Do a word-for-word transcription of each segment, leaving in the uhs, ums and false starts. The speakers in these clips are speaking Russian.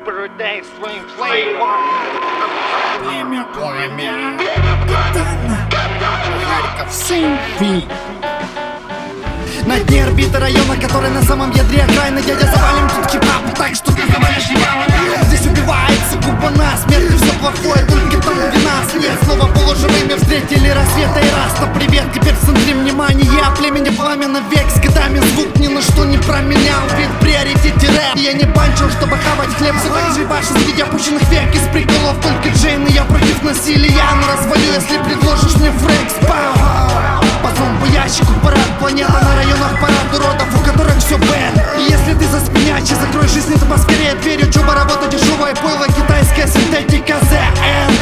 birthday, swing, flavor. Племя, пламя, Катана, Харьков, Симфи. На дне орбиты района, который на самом ядре окраины. Дядя, завалим тут хип-хап, так что ты завалишь немало. Здесь убивается купа насмерть, и все плохое, только там где нас нет. Снова полуживыми встретили рассвета и раста. Привет, теперь в центре внимания племени пламя навек. С годами звук ни на что не променял, ведь в приоритете рэп. Я не банчил, чтобы хавать хлеб, все так же ебашь среди опущенных век. Из приколов только Джейн, и я против насилия. Но развалю, если предложишь мне фрекс. Потом по ящику парад, планета на районах парад уродов, у которых все бэд. И если ты заспинячий, закрой жизнь, это поскорее дверью. Чуба, работа дешевая, пойло, китайская синтетика. The End.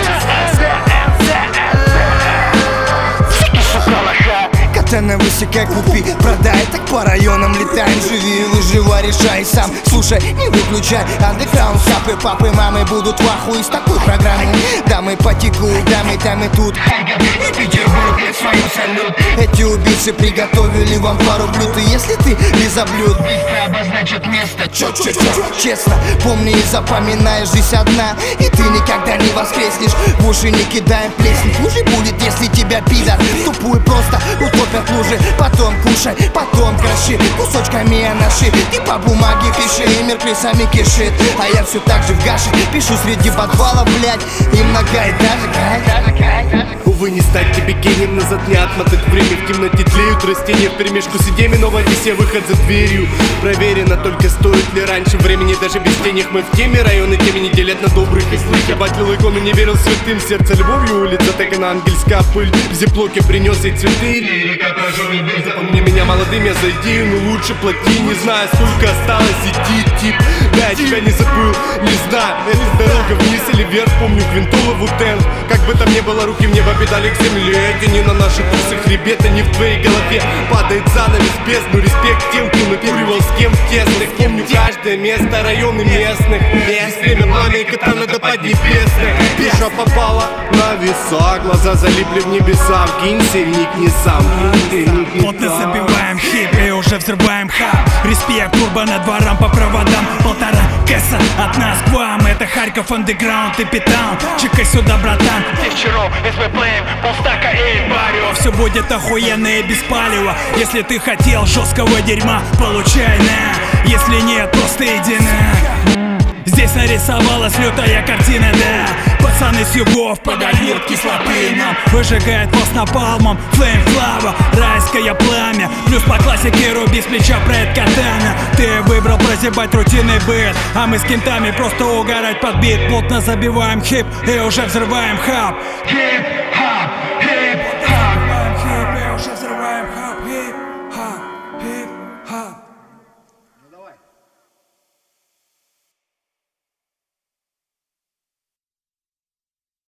Катана, высекай, купи, продай. Так по районам летаем, живи, выживай, решай сам. Слушай, не выключай, андеграунд, сапы, папы, мамы будут в ахуе с такой программой. Дамы потекут, дамы там и тут. И Петербург, я свою салют. Эти убийцы приготовили вам пару блюд. И если ты лизоблюд, быстро обозначат место. Чё, чё, чё, честно, помни и запоминай, жизнь одна. И ты никогда не воскреснешь. В уши не кидаем плесень. Хуже будет, если тебя пидор тупую просто утопят лужи. Потом кушай, потом кроши кусочками анаши. Ты по бумаге пиши, и мир крысами кишит. А я все так же в гаше пишу среди подвалов, блять. И многоэтажек. Увы, не стать тебе гением, назад не отмотать время. В темноте тлеют растения вперемешку с идеями, но в Одессе выход за дверью. Проверено, только стоит ли раньше времени. Даже без денег мы в теме, районы теми не делят на добрых и злых. Я батлил икону, не верил святым, сердце любовью, улица так на ангельская пыль. В зиплоке принес ей цветы. Запомни меня молодым, я за идею, но лучше плати. Не знаю, сколько осталось идти, тип. Да, я тебя не забыл, не знаю, это дорога вниз или вверх. Помню Квинтулову тен. Как бы там ни было, руки в небо педали к земле. Эти не на наши тусы, хребет, а не в твоей голове. Падает занавес бездну, респект тем, кто накуривал с кем в тесных. Помню каждое место, районы местных. Есть время, пламя и катана до поднебесных. Пиша попала на веса, глаза залипли в небеса. Вкинься и вникни сам. Плотно забиваем хип и уже взрываем хаб. Респект урбана дворам по проводам. Полтора кэса от нас к вам. Это Харьков, андеграунд и питаун. Чекай сюда, братан. Вечером, эс ви плеем, полстака и барио. Все будет охуенно и без палева. Если ты хотел жесткого дерьма, получай на. Если нет, просто иди на. Здесь нарисовалась лютая картина, да. Пацаны с югов подольют кислоты нам. Выжигает вас напалмом, флейм флава, райское пламя. Плюс по классике руби с плеча проект катана. Ты выбрал прозябать рутинный быт, а мы с кентами просто угорать под бит. Плотно забиваем хип и уже взрываем хаб. Хип-хап, хип